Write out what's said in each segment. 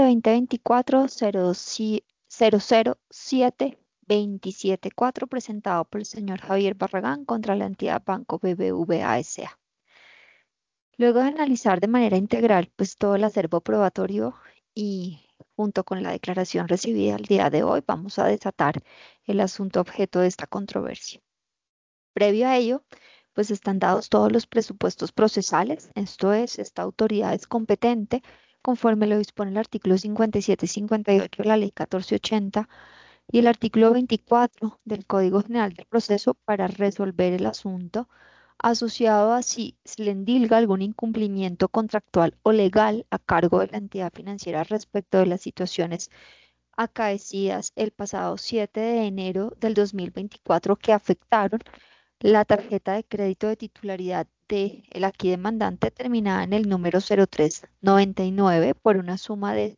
2024-007-274, presentado por el señor Javier Barragán contra la entidad Banco BBVA S.A. Luego de analizar de manera integral pues todo el acervo probatorio y junto con la declaración recibida el día de hoy, vamos a desatar el asunto objeto de esta controversia. Previo a ello, pues están dados todos los presupuestos procesales, esto es, esta autoridad es competente conforme lo dispone el artículo 57 y 58 de la Ley 1480 y el artículo 24 del Código General del Proceso para resolver el asunto asociado a si se le endilga algún incumplimiento contractual o legal a cargo de la entidad financiera respecto de las situaciones acaecidas el pasado 7 de enero del 2024 que afectaron la tarjeta de crédito de titularidad de el aquí demandante terminada en el número 0399 por una suma de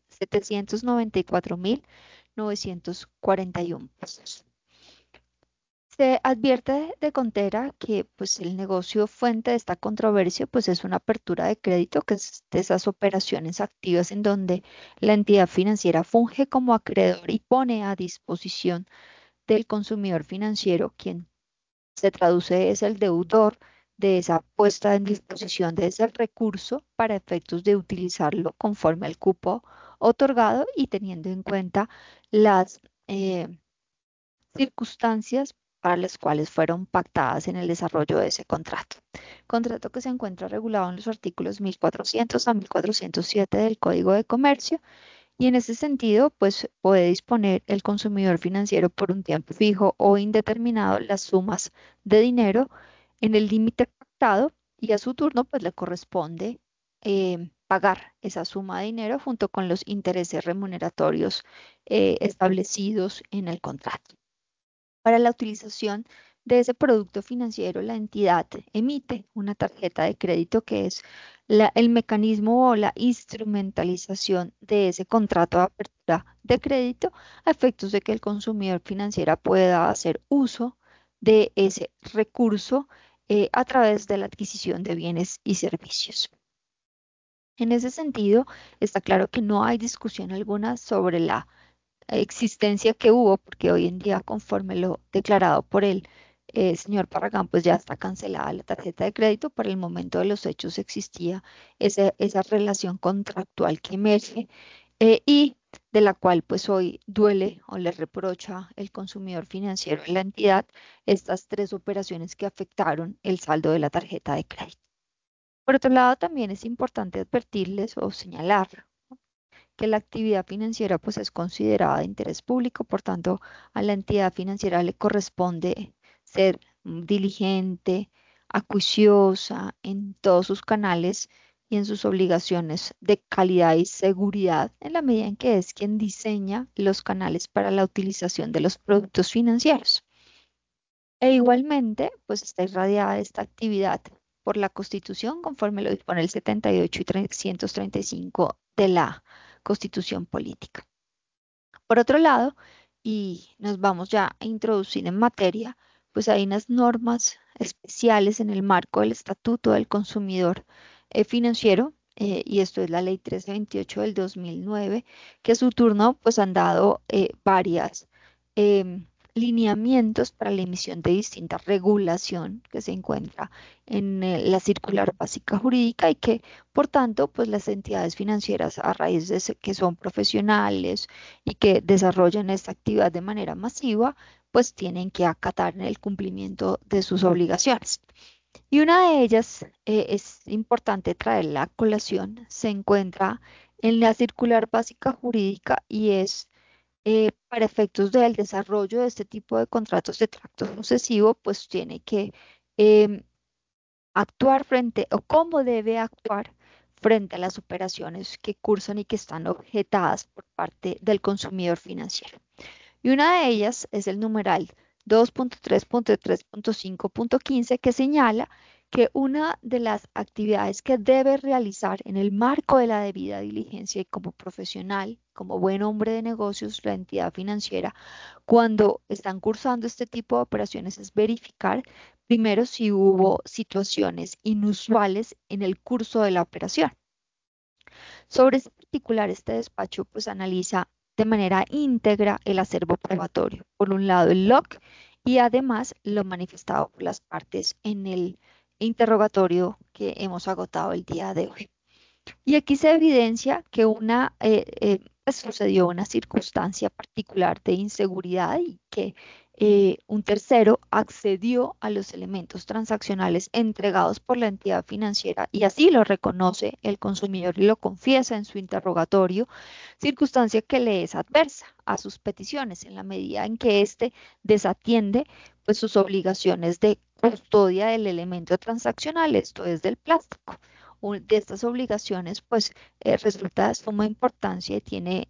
794.941 pesos. Se advierte de contera que pues el negocio fuente de esta controversia pues es una apertura de crédito, que es de esas operaciones activas en donde la entidad financiera funge como acreedor y pone a disposición del consumidor financiero, quien se traduce es el deudor de esa puesta en disposición de ese recurso para efectos de utilizarlo conforme al cupo otorgado y teniendo en cuenta las circunstancias para las cuales fueron pactadas en el desarrollo de ese contrato. Contrato que se encuentra regulado en los artículos 1400 a 1407 del Código de Comercio y en ese sentido, pues puede disponer el consumidor financiero por un tiempo fijo o indeterminado las sumas de dinero en el límite pactado y a su turno, pues le corresponde pagar esa suma de dinero junto con los intereses remuneratorios establecidos en el contrato. Para la utilización de ese producto financiero, la entidad emite una tarjeta de crédito que es el mecanismo o la instrumentalización de ese contrato de apertura de crédito a efectos de que el consumidor financiero pueda hacer uso de ese recurso a través de la adquisición de bienes y servicios. En ese sentido, está claro que no hay discusión alguna sobre la existencia que hubo, porque hoy en día, conforme lo declarado por el señor Barragán, pues ya está cancelada la tarjeta de crédito. Para el momento de los hechos existía esa relación contractual que emerge y de la cual pues hoy duele o le reprocha el consumidor financiero a la entidad estas tres operaciones que afectaron el saldo de la tarjeta de crédito. Por otro lado, también es importante advertirles o señalar que la actividad financiera pues es considerada de interés público, por tanto a la entidad financiera le corresponde ser diligente, acuiciosa en todos sus canales y en sus obligaciones de calidad y seguridad en la medida en que es quien diseña los canales para la utilización de los productos financieros. E igualmente, pues está irradiada esta actividad por la Constitución, conforme lo dispone el 78 y 335 de la Constitución Política. Por otro lado, y nos vamos ya a introducir en materia, pues hay unas normas especiales en el marco del Estatuto del Consumidor Financiero, y esto es la Ley 1328 del 2009, que a su turno pues han dado varias em, lineamientos para la emisión de distinta regulación que se encuentra en la circular básica jurídica y que, por tanto, pues las entidades financieras a raíz de que son profesionales y que desarrollan esta actividad de manera masiva, pues tienen que acatar en el cumplimiento de sus obligaciones. Y una de ellas, es importante traerla a colación, se encuentra en la circular básica jurídica y es para efectos del desarrollo de este tipo de contratos de tracto sucesivo, pues tiene que em, actuar frente o cómo debe actuar frente a las operaciones que cursan y que están objetadas por parte del consumidor financiero. Y una de ellas es el numeral 2.3.3.5.15 que señala que una de las actividades que debe realizar en el marco de la debida diligencia y como profesional, como buen hombre de negocios, la entidad financiera, cuando están cursando este tipo de operaciones es verificar primero si hubo situaciones inusuales en el curso de la operación. Sobre este particular, este despacho pues analiza de manera íntegra el acervo probatorio. Por un lado, el log y además lo manifestado por las partes en el interrogatorio que hemos agotado el día de hoy. Y aquí se evidencia que pues, sucedió una circunstancia particular de inseguridad y que un tercero accedió a los elementos transaccionales entregados por la entidad financiera y así lo reconoce el consumidor y lo confiesa en su interrogatorio, circunstancia que le es adversa a sus peticiones en la medida en que éste desatiende pues, sus obligaciones de custodia del elemento transaccional, esto es del plástico de estas obligaciones, pues resulta de suma importancia y tiene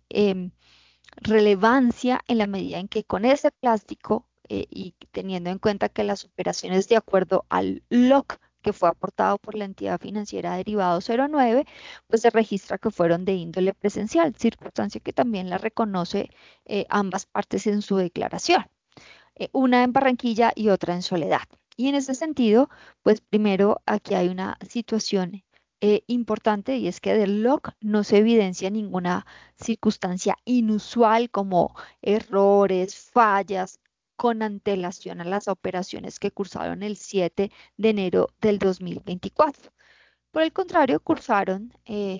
relevancia en la medida en que con ese plástico y teniendo en cuenta que las operaciones de acuerdo al LOC que fue aportado por la entidad financiera derivado 09, pues se registra que fueron de índole presencial, circunstancia que también la reconoce ambas partes en su declaración, una en Barranquilla y otra en Soledad. Y en ese sentido, pues primero aquí hay una situación importante y es que del log no se evidencia ninguna circunstancia inusual como errores, fallas con antelación a las operaciones que cursaron el 7 de enero del 2024. Por el contrario, cursaron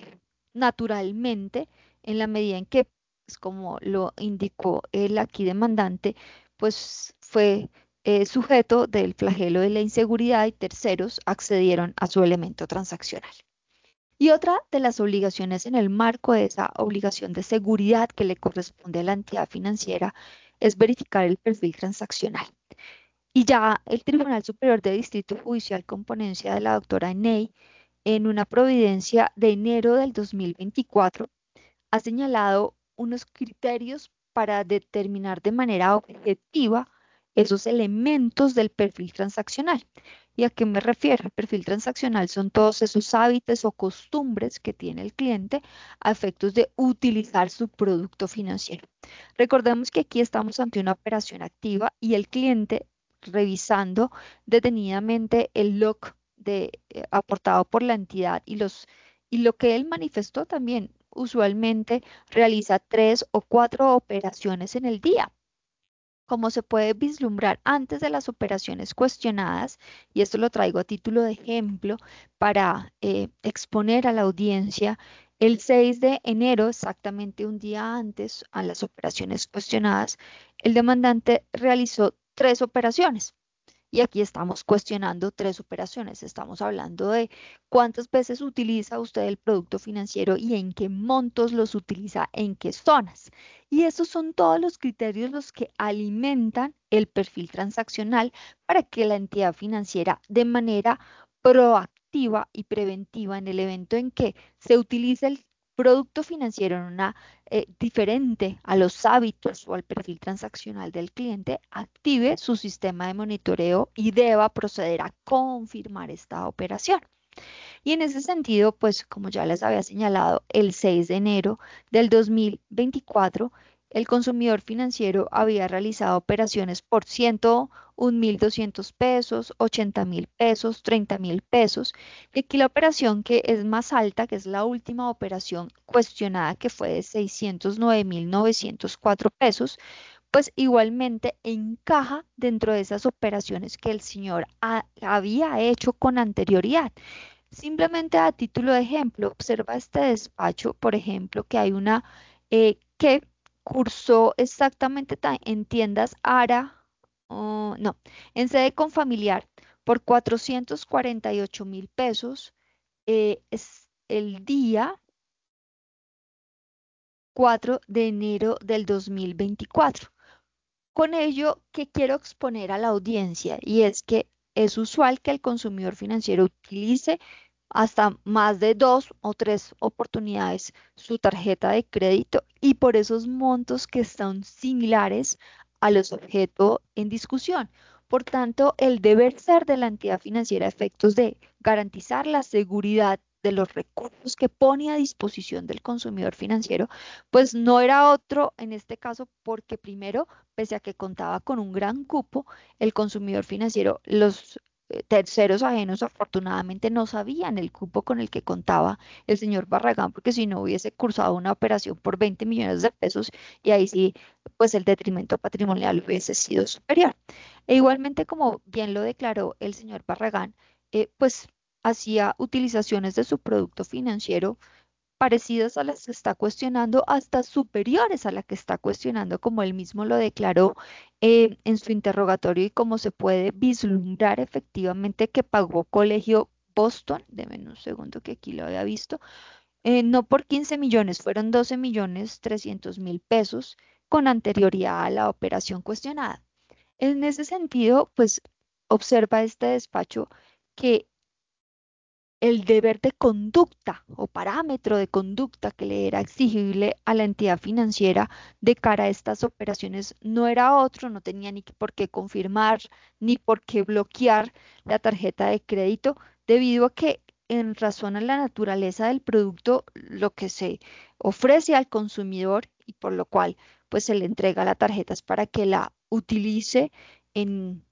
naturalmente en la medida en que, pues, como lo indicó el aquí demandante, pues fue sujeto del flagelo de la inseguridad y terceros accedieron a su elemento transaccional. Y otra de las obligaciones en el marco de esa obligación de seguridad que le corresponde a la entidad financiera es verificar el perfil transaccional. Y ya el Tribunal Superior de Distrito Judicial con ponencia de la doctora Ney en una providencia de enero del 2024, ha señalado unos criterios para determinar de manera objetiva esos elementos del perfil transaccional. ¿Y a qué me refiero? El perfil transaccional son todos esos hábitos o costumbres que tiene el cliente a efectos de utilizar su producto financiero. Recordemos que aquí estamos ante una operación activa y el cliente revisando detenidamente el log aportado por la entidad y lo que él manifestó también, usualmente realiza 3 o 4 operaciones en el día. Como se puede vislumbrar antes de las operaciones cuestionadas, y esto lo traigo a título de ejemplo para exponer a la audiencia, el 6 de enero, exactamente un día antes a las operaciones cuestionadas, el demandante realizó 3 operaciones. Y aquí estamos cuestionando 3 operaciones. Estamos hablando de cuántas veces utiliza usted el producto financiero y en qué montos los utiliza, en qué zonas. Y esos son todos los criterios los que alimentan el perfil transaccional para que la entidad financiera de manera proactiva y preventiva en el evento en que se utilice el producto financiero en una diferente a los hábitos o al perfil transaccional del cliente, active su sistema de monitoreo y deba proceder a confirmar esta operación. Y en ese sentido, pues como ya les había señalado, el 6 de enero del 2024, el consumidor financiero había realizado operaciones por 101.200 pesos, 80.000 pesos, 30.000 pesos. Y aquí la operación que es más alta, que es la última operación cuestionada, que fue de 609.904 pesos, pues igualmente encaja dentro de esas operaciones que el señor había hecho con anterioridad. Simplemente a título de ejemplo, observa este despacho, por ejemplo, que hay una que cursó exactamente en tiendas ARA, no, en sede confamiliar por 448.000 pesos, es el día 4 de enero del 2024. Con ello, que quiero exponer a la audiencia y es que es usual que el consumidor financiero utilice hasta más de 2 o 3 oportunidades su tarjeta de crédito y por esos montos que son similares a los objetos en discusión. Por tanto, el deber ser de la entidad financiera a efectos de garantizar la seguridad de los recursos que pone a disposición del consumidor financiero, pues no era otro en este caso porque primero, pese a que contaba con un gran cupo, el consumidor financiero los terceros ajenos afortunadamente no sabían el cupo con el que contaba el señor Barragán, porque si no hubiese cursado una operación por 20 millones de pesos y ahí sí, pues el detrimento patrimonial hubiese sido superior. E igualmente, como bien lo declaró el señor Barragán, pues hacía utilizaciones de su producto financiero parecidas a las que está cuestionando, hasta superiores a la que está cuestionando, como él mismo lo declaró en su interrogatorio y como se puede vislumbrar efectivamente que pagó Colegio Boston, deme un segundo que aquí lo había visto, no por 15 millones, fueron 12.300.000 pesos con anterioridad a la operación cuestionada. En ese sentido, pues observa este despacho que el deber de conducta o parámetro de conducta que le era exigible a la entidad financiera de cara a estas operaciones no era otro, no tenía ni por qué confirmar ni por qué bloquear la tarjeta de crédito, debido a que en razón a la naturaleza del producto, lo que se ofrece al consumidor y por lo cual pues se le entrega la tarjeta es para que la utilice en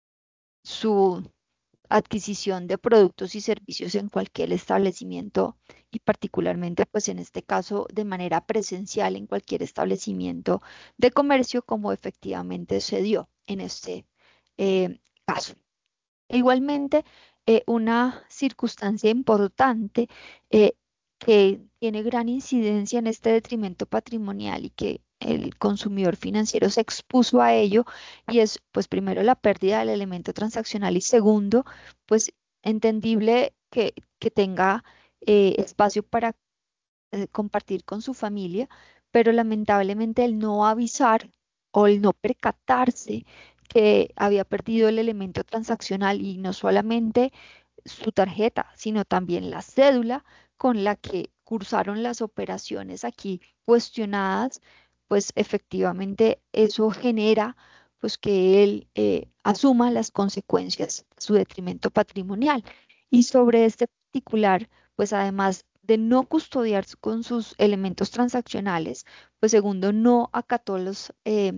su adquisición de productos y servicios en cualquier establecimiento y particularmente, pues en este caso, de manera presencial en cualquier establecimiento de comercio, como efectivamente se dio en este caso. Igualmente, una circunstancia importante eh, que tiene gran incidencia en este detrimento patrimonial y que el consumidor financiero se expuso a ello, y es, pues, primero la pérdida del elemento transaccional y segundo, pues, entendible que tenga espacio para compartir con su familia, pero lamentablemente el no avisar o el no percatarse que había perdido el elemento transaccional y no solamente su tarjeta, sino también la cédula con la que cursaron las operaciones aquí cuestionadas, pues efectivamente eso genera pues que él asuma las consecuencias, su detrimento patrimonial. Y sobre este particular, pues además de no custodiar con sus elementos transaccionales, pues segundo, no acató los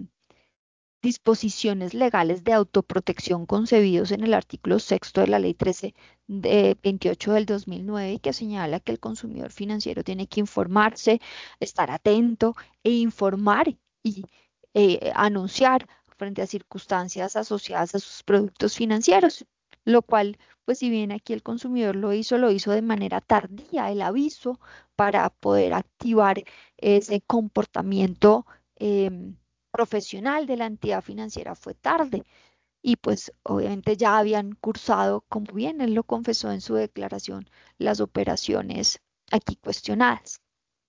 disposiciones legales de autoprotección concebidos en el artículo sexto de la Ley 13 de 28 del 2009 y que señala que el consumidor financiero tiene que informarse, estar atento e informar y anunciar frente a circunstancias asociadas a sus productos financieros, lo cual, pues si bien aquí el consumidor lo hizo de manera tardía el aviso para poder activar ese comportamiento profesional de la entidad financiera fue tarde y pues obviamente ya habían cursado, como bien él lo confesó en su declaración, las operaciones aquí cuestionadas.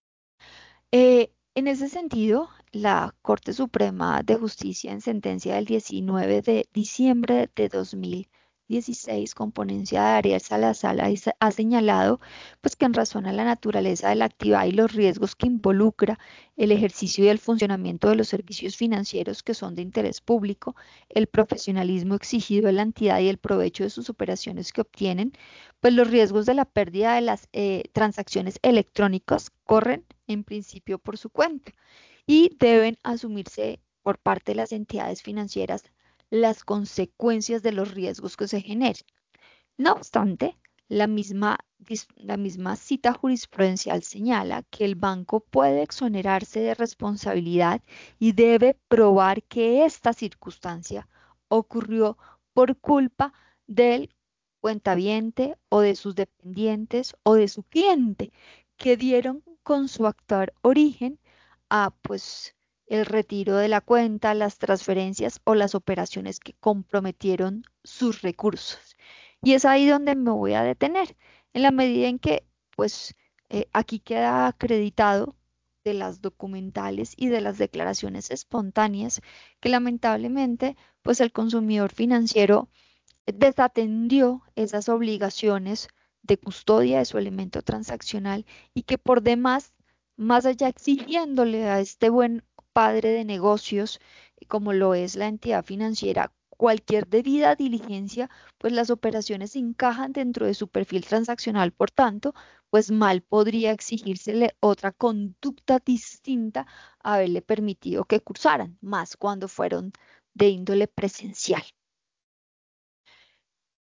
En ese sentido, la Corte Suprema de Justicia en sentencia del 19 de diciembre de 2016, con ponencia de Ariel Salazar, ha señalado pues que en razón a la naturaleza de la actividad y los riesgos que involucra el ejercicio y el funcionamiento de los servicios financieros que son de interés público, el profesionalismo exigido de la entidad y el provecho de sus operaciones que obtienen, pues los riesgos de la pérdida de las transacciones electrónicas corren en principio por su cuenta y deben asumirse por parte de las entidades financieras las consecuencias de los riesgos que se generen. No obstante, la misma cita jurisprudencial señala que el banco puede exonerarse de responsabilidad y debe probar que esta circunstancia ocurrió por culpa del cuentaviente o de sus dependientes o de su cliente que dieron con su actuar origen a pues el retiro de la cuenta, las transferencias o las operaciones que comprometieron sus recursos. Y es ahí donde me voy a detener, en la medida en que, pues, aquí queda acreditado de las documentales y de las declaraciones espontáneas que lamentablemente, pues, el consumidor financiero desatendió esas obligaciones de custodia de su elemento transaccional y que por demás, más allá exigiéndole a este buen padre de negocios, como lo es la entidad financiera, cualquier debida diligencia, pues las operaciones encajan dentro de su perfil transaccional, por tanto, pues mal podría exigírsele otra conducta distinta a haberle permitido que cursaran, más cuando fueron de índole presencial.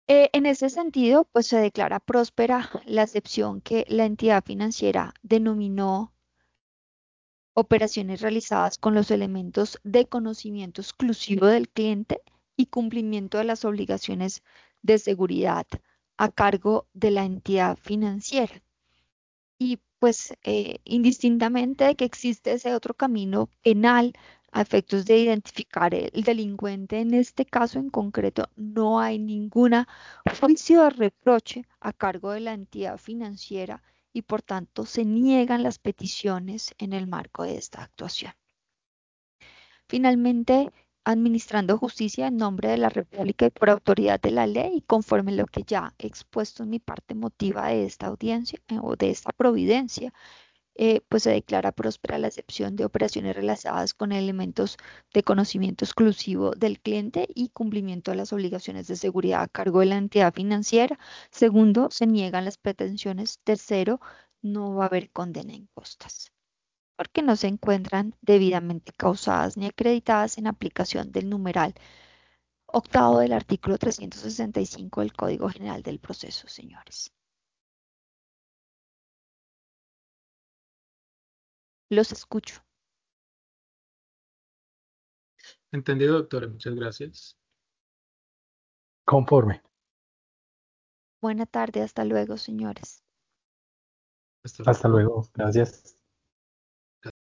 En ese sentido, pues se declara próspera la excepción que la entidad financiera denominó operaciones realizadas con los elementos de conocimiento exclusivo del cliente y cumplimiento de las obligaciones de seguridad a cargo de la entidad financiera. Y pues indistintamente de que existe ese otro camino penal a efectos de identificar el delincuente, en este caso en concreto, no hay ningún juicio de reproche a cargo de la entidad financiera y por tanto se niegan las peticiones en el marco de esta actuación. Finalmente, administrando justicia en nombre de la República y por autoridad de la ley, y conforme lo que ya he expuesto en mi parte emotiva de esta audiencia o de esta providencia, pues se declara próspera la excepción de operaciones relacionadas con elementos de conocimiento exclusivo del cliente y cumplimiento de las obligaciones de seguridad a cargo de la entidad financiera. Segundo, se niegan las pretensiones. Tercero, no va a haber condena en costas, porque no se encuentran debidamente causadas ni acreditadas en aplicación del numeral octavo del artículo 365 del Código General del Proceso, señores. Los escucho. Entendido, doctora. Muchas gracias. Conforme. Buena tarde, hasta luego, señores. Hasta Hasta luego. luego. Gracias.